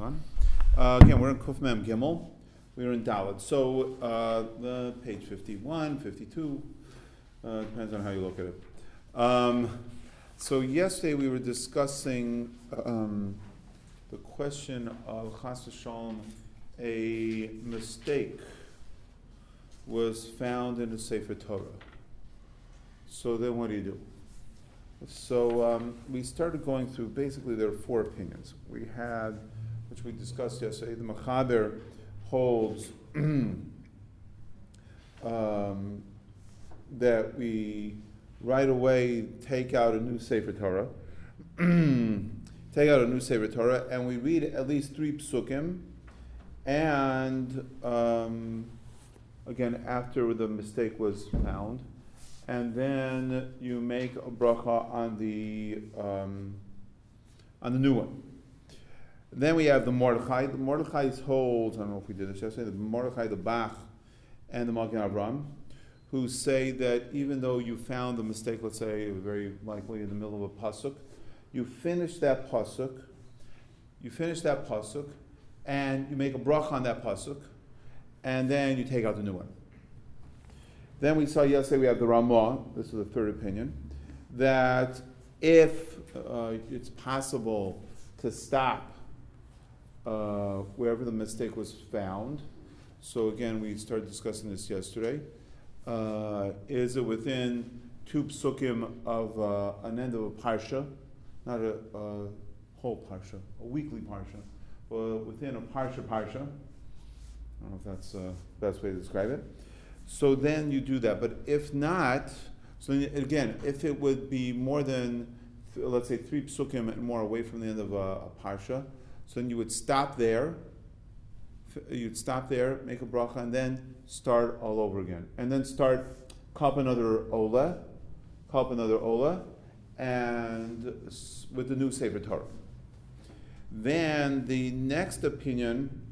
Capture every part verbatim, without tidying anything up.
fun. Uh, again, we're in Kuf Mem Gimel. We're in Dalet. So, uh, the page fifty-one, fifty-two, uh, depends on how you look at it. Um, so, yesterday we were discussing um, the question of Chas v'Shalom, a mistake was found in the Sefer Torah. So then what do you do? So um, we started going through, basically there are four opinions. We had, which we discussed yesterday, the Mechaber holds um, that we right away take out a new Sefer Torah, take out a new Sefer Torah, and we read at least three psukim, and um, again, after the mistake was found, and then you make a bracha on the um, on the new one. Then we have the Mordechai. The Mordechai holds, I don't know if we did this yesterday, the Mordechai, the Bach, and the Magen Avraham, who say that even though you found the mistake, let's say, very likely in the middle of a pasuk, you finish that pasuk, you finish that pasuk, and you make a bracha on that pasuk, and then you take out the new one. Then we saw yesterday we have the Ramah, this is the third opinion, that if uh, it's possible to stop uh, wherever the mistake was found, so again we started discussing this yesterday, uh, is it within two psukim of uh, an end of a parsha, not a, a whole parsha, a weekly parsha, but within a parsha parsha, I don't know if that's the best way to describe it. So then you do that. But if not, so then again, if it would be more than, let's say, three psukim and more away from the end of a, a parsha, so then you would stop there, you'd stop there, make a bracha, and then start all over again. And then start, call up another ola, call up another ola, and with the new Sefer Torah. Then the next opinion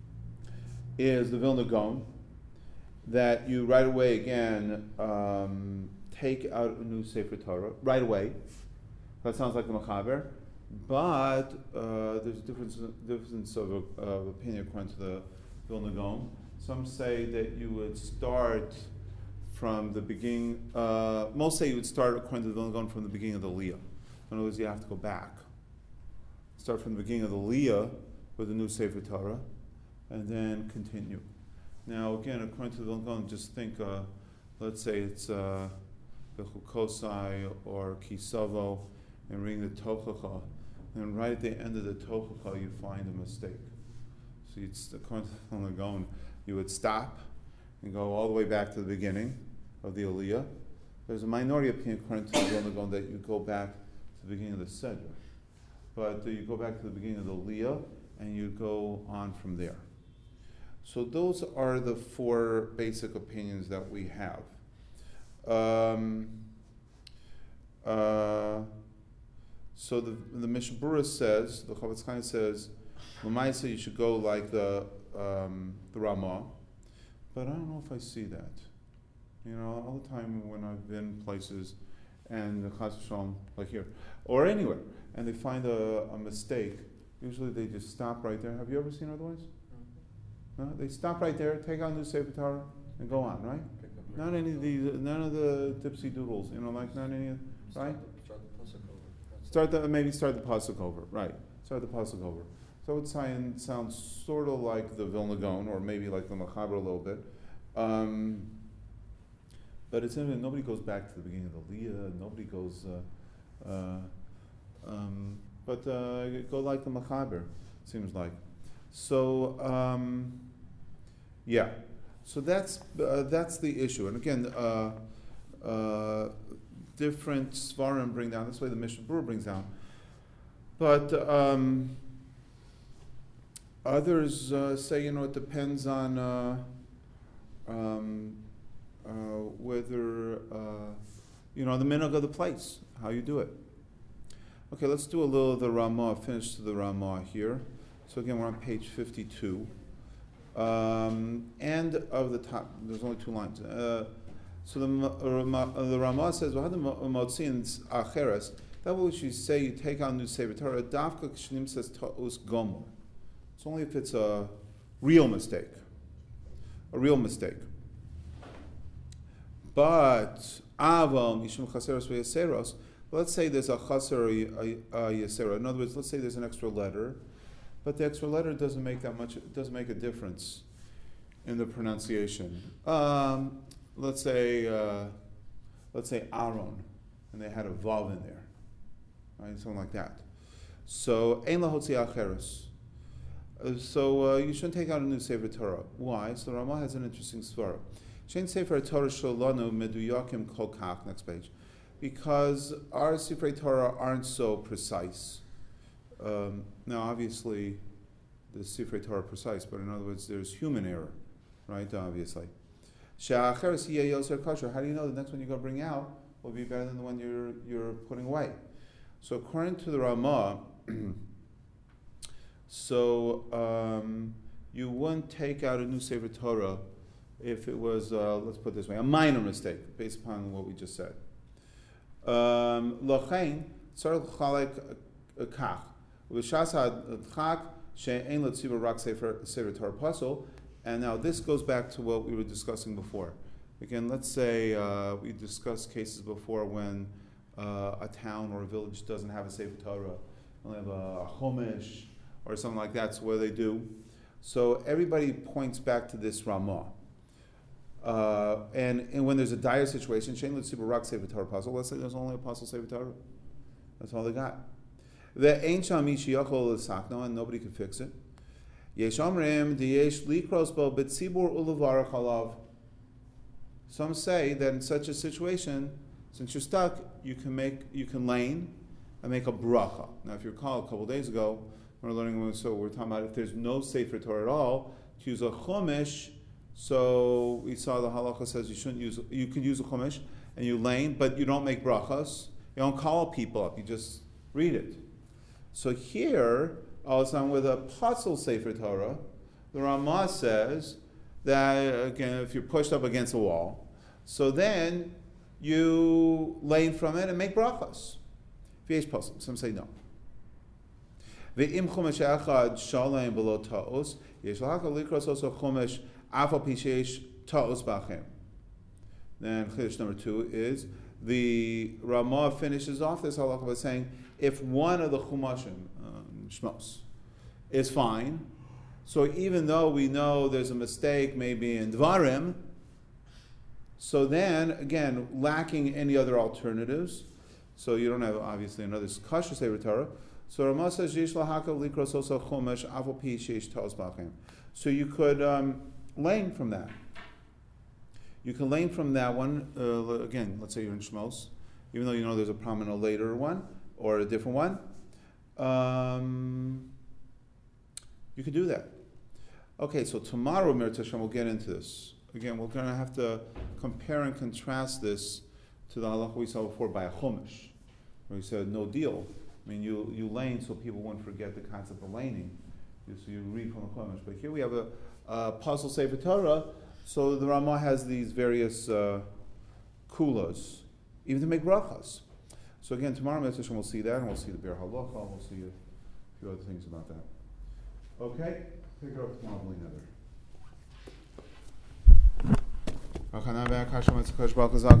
is the Vilna Gaon, that you right away again um, take out a new Sefer Torah right away. That sounds like the Mechaber, but uh, there's a difference, difference of, uh, of opinion according to the Vilna Gaon. Some say that you would start from the beginning. Uh, most say you would start according to the Vilna Gaon from the beginning of the Aliyah. In other words, you have to go back. Start from the beginning of the Aliyah with the new Sefer Torah, and then continue. Now, again, according to the Vilna Gaon, just think, uh, let's say it's uh, Bechukosai or Kisavo, and reading the Tochacha, and right at the end of the Tochacha, you find a mistake. So, it's, according to the Vilna Gaon, you would stop and go all the way back to the beginning of the Aliyah. There's a minority opinion, according to the Vilna Gaon, that you go back to the beginning of the Seder. But uh, you go back to the beginning of the Aliyah, and you go on from there. So those are the four basic opinions that we have. Um, uh, so the the Mishnah Berurah says, the Chofetz Chaim says, L'maisa you should go like the um, the Ramah, but I don't know if I see that. You know, all the time when I've been places and the Chas v'Shalom, like here, or anywhere, and they find a, a mistake, usually they just stop right there. Have you ever seen otherwise? No, they stop right there, take out new Sefer Torah, and go on, right? Not any of these, none of the dipsy doodles, you know, like not any, of, right? Start the pasuk over. Start the maybe start the pasuk over, right? Start the pasuk over. So it sounds sounds sort of like the Vilna Gaon, or maybe like the Mechaber a little bit, um, but it's interesting. Nobody goes back to the beginning of the Aliyah. Nobody goes, uh, uh, um, but uh, go like the Mechaber. Seems like. So um, yeah, so that's uh, that's the issue. And again, uh, uh, different Svarim bring down. That's why the Mishnah Berurah brings down. But um, others uh, say, you know, it depends on uh, um, uh, whether uh, you know the minhag of the place, how you do it. Okay, let's do a little of the Ramah. Finish to the Ramah here. So again, we're on page fifty-two. Um, end of the top, there's only two lines. Uh, so the, uh, the Ramah says, that what you say, you take on new Sefer Torah, Davka Kshnim says Ta'us Gomor. It's only if it's a real mistake. A real mistake. But aval mishum chaseros v'yaseros. Let's say there's a chaser or a, a, a yasera. In other words, let's say there's an extra letter, but the extra letter doesn't make that much. It doesn't make a difference in the pronunciation. Um, let's say, uh, let's say Aaron, and they had a vav in there, right? Something like that. So ein lahotzi acheres. Uh, So uh, you shouldn't take out a new Sefer Torah. Why? So Ramah has an interesting svara. Shein Sefer Torah sholanu meduyakim kol kach. Next page. Because our Sefer Torah aren't so precise. Um, now, obviously, the Sefer Torah are precise, but in other words, there's human error, right? Obviously. She'acheres yeh yoser kosher. How do you know the next one you're going to bring out will be better than the one you're you're putting away? So according to the Ramah, so um, you wouldn't take out a new Sefer Torah if it was, uh, let's put it this way, a minor mistake, based upon what we just said. Lochein tzarich chalek kach v'shas hadchak she'ein letzibur rak Sefer Torah pasul. And now this goes back to what we were discussing before. Again, let's say uh, we discussed cases before when uh, a town or a village doesn't have a Sefer Torah, only have a Chumash or something like that. So what do they do? So everybody points back to this Ramah. Uh, and, and when there's a dire situation, Shein L'Tzibur Rak Sefer Torah Pasul, let's say there's only a Pasul Sefer Torah. That's all they got. The Ein Sham Ish Yachol L'Sakno, and nobody could fix it. Yesh Amrim D'Yesh Likros Bo B'Tzibur Ulevarach Alav. Some say that in such a situation, since you're stuck, you can make you can lane and make a bracha. Now, if you recall, a couple days ago, we we're learning. So we're talking about if there's no Sefer Torah at all, to use a chumash. So we saw the halacha says you shouldn't use. You could use a chumash and you lane, but you don't make brachas. You don't call people up. You just read it. So here, also with a pasul Sefer Torah, the Ramah says that again, if you're pushed up against a wall, so then you lane from it and make brachas. V'yesh pasul. Some say no. Ve'im chumash echad shalem below ta'os yesh l'hakol likros also chumash afal pi sheish ta'os b'achem. Then chiddush number two is the Ramah finishes off this halakha by saying if one of the chumashim um, shmos is fine, so even though we know there's a mistake maybe in dvarim, so then again lacking any other alternatives, so you don't have obviously another kasher Sefer Torah. So Ramah says yesh lahakol likros also chumash afal pi sheish ta'os b'achem. So you could um, lane from that. You can lane from that one, uh, again, let's say you're in Shmos, even though you know there's a prominent later one, or a different one, um, you could do that. Okay, so tomorrow, Mir Tashem, we'll get into this. Again, we're going to have to compare and contrast this to the halakha we saw before by a chumash, where he said, no deal. I mean, you, you lane so people won't forget the concept of laning. You, so you read from the chumash. But here we have a, a pasul Sefer Torah. So the Ramah has these various uh, kulas, even to make brachas. So again, tomorrow we'll see that, and we'll see the Be'er Halacha, we'll see a few other things about that. Okay? Pick it up tomorrow, Another.